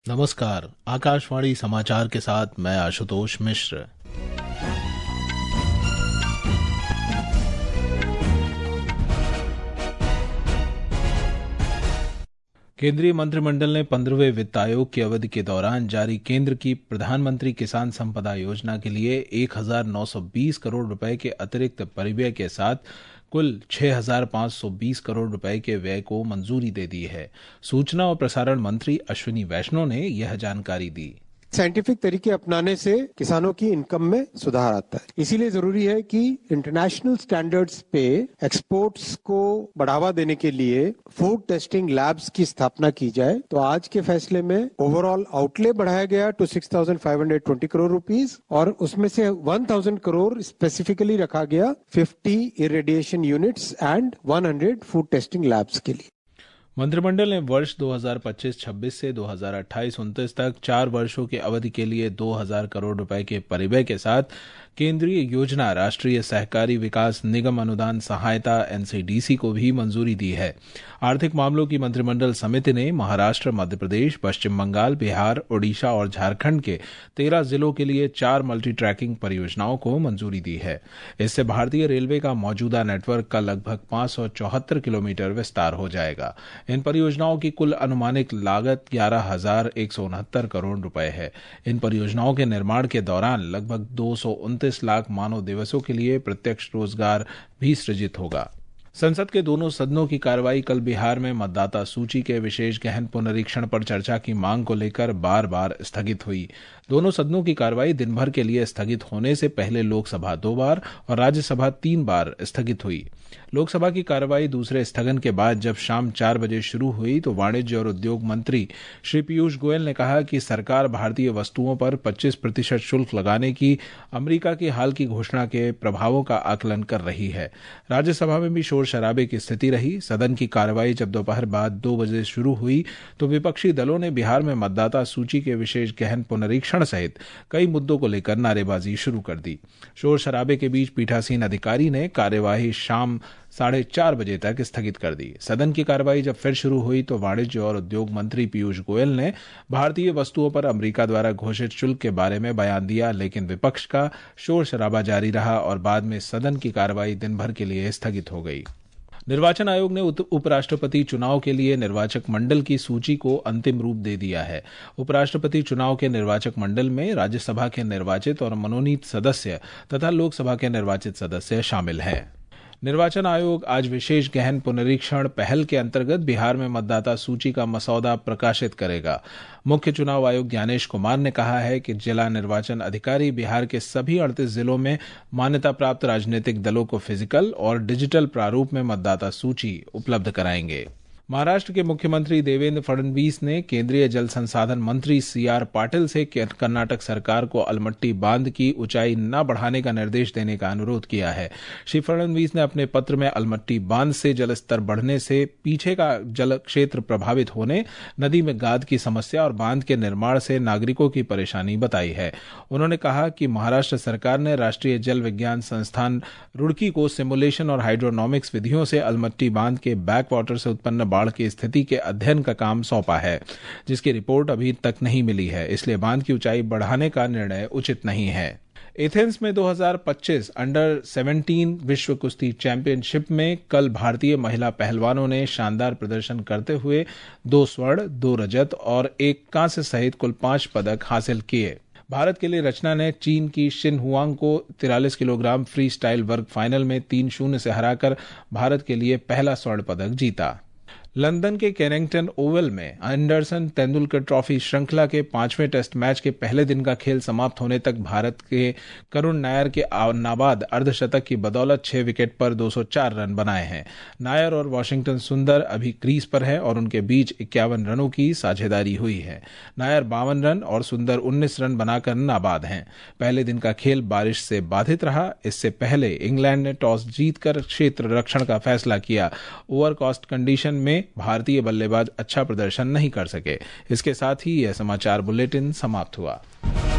नमस्कार। आकाशवाणी समाचार के साथ मैं आशुतोष मिश्र। केंद्रीय मंत्रिमंडल ने 15वें वित्त आयोग की अवधि के दौरान जारी केंद्र की प्रधानमंत्री किसान संपदा योजना के लिए 1,920 करोड़ रुपए के अतिरिक्त परिव्यय के साथ कुल 6,520 करोड़ रुपए के व्यय को मंजूरी दे दी है। सूचना और प्रसारण मंत्री अश्विनी वैष्णव ने यह जानकारी दी। साइंटिफिक तरीके अपनाने से किसानों की इनकम में सुधार आता है। इसीलिए जरूरी है कि इंटरनेशनल स्टैंडर्ड्स पे एक्सपोर्ट्स को बढ़ावा देने के लिए फूड टेस्टिंग लैब्स की स्थापना की जाए। तो आज के फैसले में ओवरऑल आउटले बढ़ाया गया टू 6,520 करोड़ रुपीस और उसमें से 1,000 करोड़ स्पेसिफिकली रखा गया 50 irradiation units and 100 food testing labs के लिए। मंत्रिमंडल ने वर्ष 2025-26 से 2028-29 तक 4 वर्षों की अवधि के लिए 2,000 करोड़ रुपए के परिव्यय के साथ केंद्रीय योजना राष्ट्रीय सहकारी विकास निगम अनुदान सहायता एनसीडीसी को भी मंजूरी दी है। आर्थिक मामलों की मंत्रिमंडल समिति ने महाराष्ट्र, मध्य प्रदेश, पश्चिम बंगाल, बिहार, ओडिशा और झारखंड के 13 जिलों के लिए 4 मल्टी ट्रैकिंग परियोजनाओं को मंजूरी दी है। इससे भारतीय रेलवे का मौजूदा नेटवर्क का लगभग 574 किलोमीटर विस्तार हो जाएगा। इन परियोजनाओं की कुल अनुमानित लागत 11,169 करोड़ रुपए है। इन परियोजनाओं के निर्माण के दौरान लगभग 229 लाख मानव दिवसों के लिए प्रत्यक्ष रोजगार भी सृजित होगा। संसद के दोनों सदनों की कार्रवाई कल बिहार में मतदाता सूची के विशेष गहन पुनरीक्षण पर चर्चा की मांग को लेकर बार बार स्थगित हुई। दोनों सदनों की कार्रवाई दिन भर के लिए स्थगित होने से पहले लोकसभा 2 बार और राज्यसभा 3 बार स्थगित हुई। लोकसभा की कार्रवाई दूसरे स्थगन के बाद जब शाम 4 बजे शुरू हुई तो वाणिज्य और उद्योग मंत्री श्री पीयूष गोयल ने कहा कि सरकार भारतीय वस्तुओं पर 25% शुल्क लगाने की अमेरिका की हाल की घोषणा के प्रभावों का आकलन कर रही है। राज्यसभा में भी शोर शराबे की स्थिति रही। सदन की कार्रवाई जब दोपहर बाद 2 बजे शुरू हुई तो विपक्षी दलों ने बिहार में मतदाता सूची के विशेष गहन पुनरीक्षण सहित कई मुद्दों को लेकर नारेबाजी शुरू कर दी। शोर शराबे के बीच पीठासीन अधिकारी ने कार्यवाही शाम 4:30 बजे तक स्थगित कर दी। सदन की कार्रवाई जब फिर शुरू हुई तो वाणिज्य और उद्योग मंत्री पीयूष गोयल ने भारतीय वस्तुओं पर अमेरिका द्वारा घोषित शुल्क के बारे में बयान दिया, लेकिन विपक्ष का शोर शराबा जारी रहा और बाद में सदन की कार्रवाई दिन भर के लिए स्थगित हो गई। निर्वाचन आयोग ने उपराष्ट्रपति चुनाव के लिए निर्वाचक मंडल की सूची को अंतिम रूप दे दिया है। उपराष्ट्रपति चुनाव के निर्वाचक मंडल में राज्यसभा के निर्वाचित और मनोनीत सदस्य तथा लोकसभा के निर्वाचित सदस्य शामिल हैं। निर्वाचन आयोग आज विशेष गहन पुनरीक्षण पहल के अंतर्गत बिहार में मतदाता सूची का मसौदा प्रकाशित करेगा। मुख्य चुनाव आयुक्त ज्ञानेश कुमार ने कहा है कि जिला निर्वाचन अधिकारी बिहार के सभी 38 जिलों में मान्यता प्राप्त राजनीतिक दलों को फिजिकल और डिजिटल प्रारूप में मतदाता सूची उपलब्ध कराएंगे। महाराष्ट्र के मुख्यमंत्री देवेंद्र फडणवीस ने केंद्रीय जल संसाधन मंत्री सीआर पाटिल से कर्नाटक सरकार को अलमट्टी बांध की ऊंचाई न बढ़ाने का निर्देश देने का अनुरोध किया है। श्री फडणवीस ने अपने पत्र में अलमट्टी बांध से जलस्तर बढ़ने से पीछे का जल क्षेत्र प्रभावित होने, नदी में गाद की समस्या और बांध के निर्माण से नागरिकों की परेशानी बताई है। उन्होंने कहा कि महाराष्ट्र सरकार ने राष्ट्रीय जल विज्ञान संस्थान रुड़की को सिमुलेशन और हाइड्रोनॉमिक्स विधियों से अलमट्टी बांध के बैक वाटर से उत्पन्न बाढ़ की स्थिति के अध्ययन का काम सौंपा है, जिसकी रिपोर्ट अभी तक नहीं मिली है। इसलिए बांध की ऊंचाई बढ़ाने का निर्णय उचित नहीं है। एथेंस में 2025 अंडर 17 विश्व कुश्ती चैंपियनशिप में कल भारतीय महिला पहलवानों ने शानदार प्रदर्शन करते हुए 2 स्वर्ण, 2 रजत और 1 कांस्य सहित कुल 5 पदक हासिल किए। भारत के लिए रचना ने चीन की शिन हुआंग को 43 किलोग्राम फ्री स्टाइल वर्ग फाइनल में 3-0 से हराकर भारत के लिए पहला स्वर्ण पदक जीता। लंदन के कैनिंगटन ओवल में एंडरसन तेंदुलकर ट्रॉफी श्रृंखला के 5वें टेस्ट मैच के पहले दिन का खेल समाप्त होने तक भारत के करुण नायर के नाबाद अर्धशतक की बदौलत 6 विकेट पर 204 रन बनाए हैं। नायर और वॉशिंगटन सुंदर अभी क्रीज पर हैं और उनके बीच 51 रनों की साझेदारी हुई है। नायर 52 रन और सुंदर 19 रन बनाकर नाबाद हैं। पहले दिन का खेल बारिश से बाधित रहा। इससे पहले इंग्लैंड ने टॉस जीतकर क्षेत्र रक्षण का फैसला किया। ओवर कॉस्ट कंडीशन में भारतीय बल्लेबाज अच्छा प्रदर्शन नहीं कर सके। इसके साथ ही यह समाचार बुलेटिन समाप्त हुआ।